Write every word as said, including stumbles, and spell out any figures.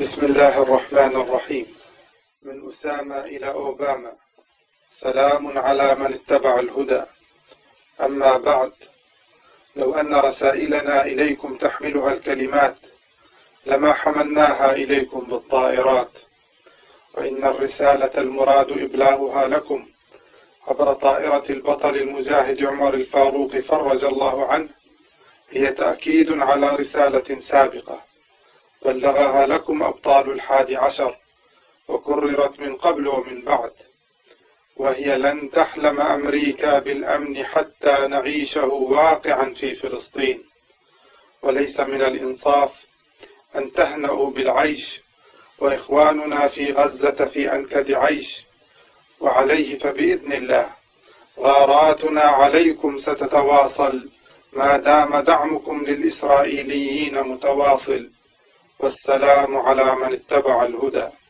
بسم الله الرحمن الرحيم. من أسامة إلى أوباما، سلام على من اتبع الهدى. أما بعد، لو أن رسائلنا إليكم تحملها الكلمات لما حملناها إليكم بالطائرات، وإن الرسالة المراد إبلاغها لكم عبر طائرة البطل المجاهد عمر الفاروق فرج الله عنه هي تأكيد على رسالة سابقة بلغها لكم أبطال الحادي عشر وكررت من قبل ومن بعد، وهي لن تحلم أمريكا بالأمن حتى نعيشه واقعا في فلسطين، وليس من الإنصاف أن تهنأوا بالعيش وإخواننا في غزة في أنكد عيش. وعليه فبإذن الله غاراتنا عليكم ستتواصل ما دام دعمكم للإسرائيليين متواصل. والسلام على من اتبع الهدى.